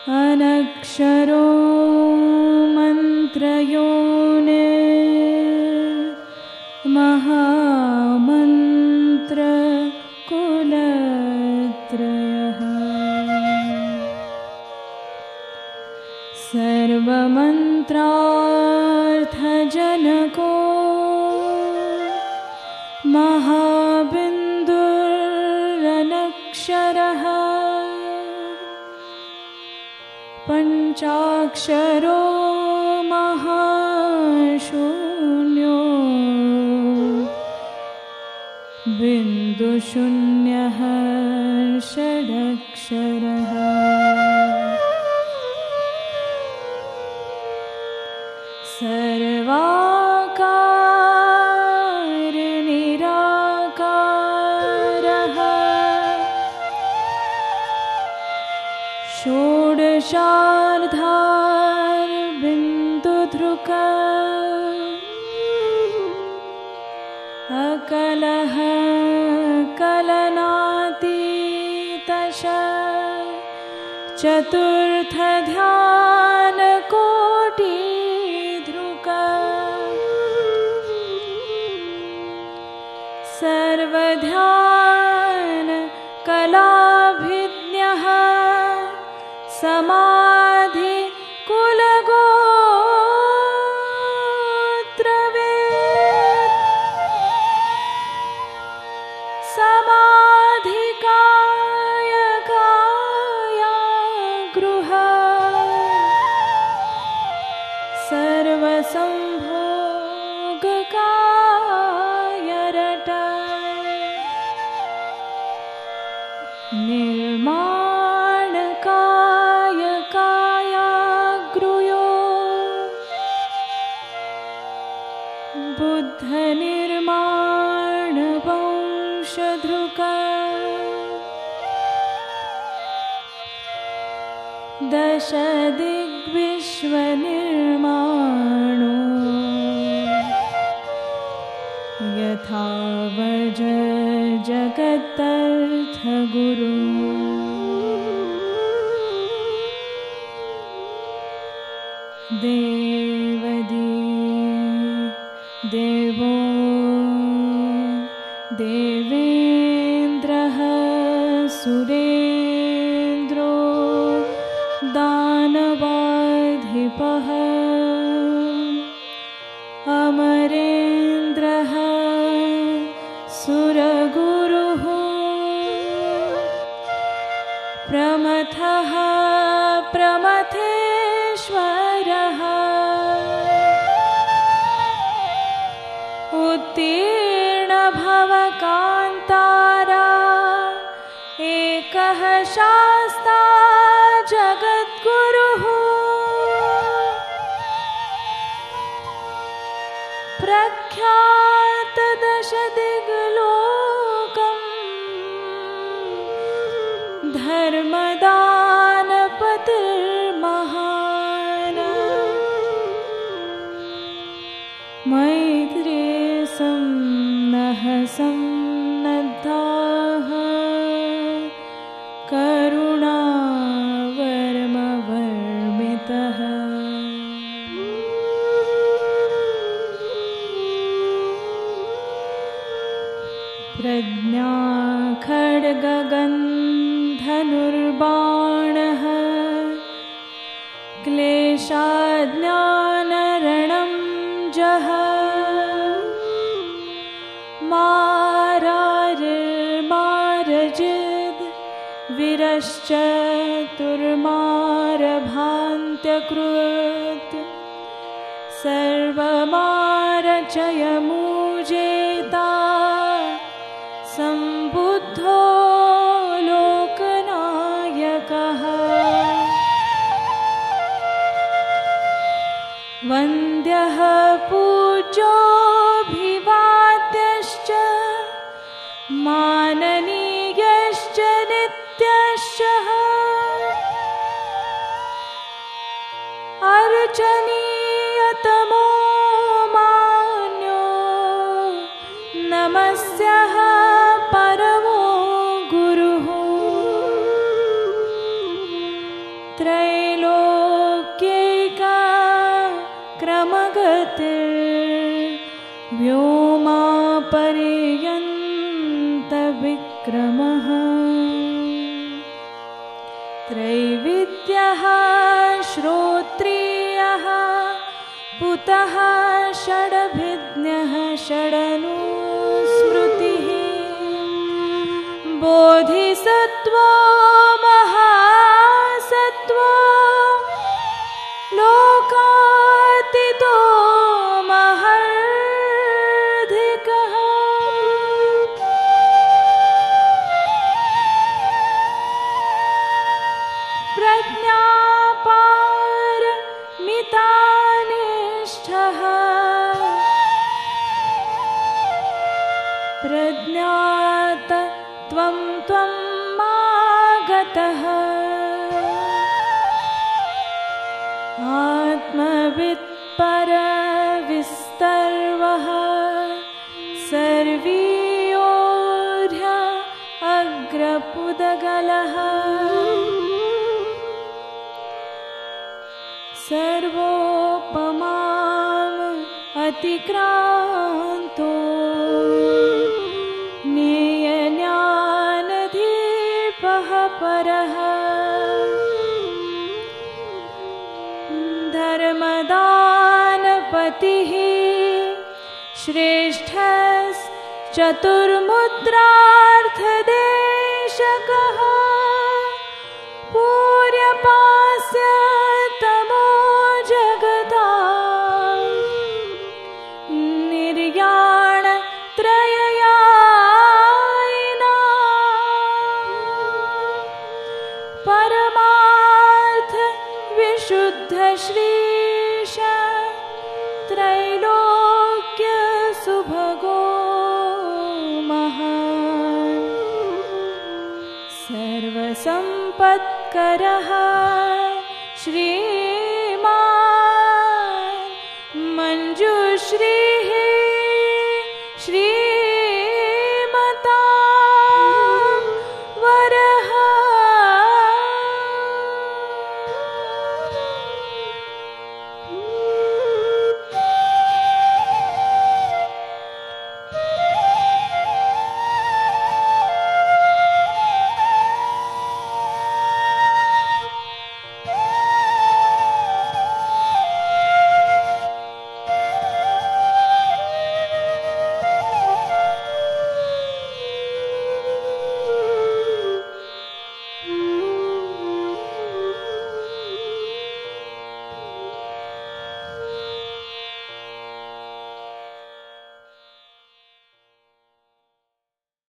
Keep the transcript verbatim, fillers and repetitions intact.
अनक्षरो मन्त्रयोने महामन्त्रकुलत्रयः सर्वमन्त्रार्थजनको महाबिन्दुरनक्षरः पञ्चाक्षरो महाशून्यो बिन्दुशून्यः षडक्षरः सर्वाकार निराकारः षोडशार्धार बिन्दुधृक अकलः कलनातीतश चतुर्थ ध्यान कोटि सर्वध्यान कलाभिज्ञः समाधि कुलगोत्रवेत् समाधिकाय कायागृह सर्वसंभोगकाय रट निर्माणकाय कायागृयो बुद्धनिर्माण वंशधृक दश दिग्विश्वनिर्माणो यथा वज जगतर्थगुरु देवदी देवो देवेन्द्रः सुरेन्द्रो दानवाधिपः अमरेन्द्रः सुरगुरुः प्रमथः प्रमथेश्वरः उत्तीर्ण भवकान्तारा एकः शास्ता जगद्गुरुः प्रख्यात दश दिग्लोकम् धर्मदानपतिर्महान् मैत्रे सन्नः सन्नद्धाः करुणावर्मवर्मितः प्रज्ञा खड्गगन्धनुर्बाणः क्लेशाज्ञानरणं जः मारारिर्मारजिद् विरश्चतुर्मारभान्त्यकृत् सर्वमारचयमुजेता सम्बुद्धो लोकनायकः वन्द्यः पूज्योऽभिवाद्यश्च माननीयश्च नित्यश्च अर्चनीयतमो मान्यो नमस्यः परमो गुरुः त्रैलोक्यैका क्रमगतिर्व्योमापर्यन्तविक्रमः त्रैविद्यः श्रोत्रियः पुतः षडभिज्ञः षडनुस्मृतिः बोधिसत्त्वो महासत्त्वो लोकातीतो महर्धिकः प्रज्ञापारमितानिष्ठः प्रज्ञात त्वं त्वं मागतः आत्मवित्परविस्तर्वः सर्वीयोऽर्ह अग्रपुदगलः सर्वोपमाम् अतिक्रान्तो ज्ञेयज्ञानधीपः परः धर्मदानपतिः श्रेष्ठश्चतुर्मुद्रार्थदेशकः पूर्यपास्य तमो जगता निर्याण त्रययायिना परमार्थ विशुद्ध श्रीश त्रैलोक्य सुभगो महान् सर्वसम्पत्करः श्री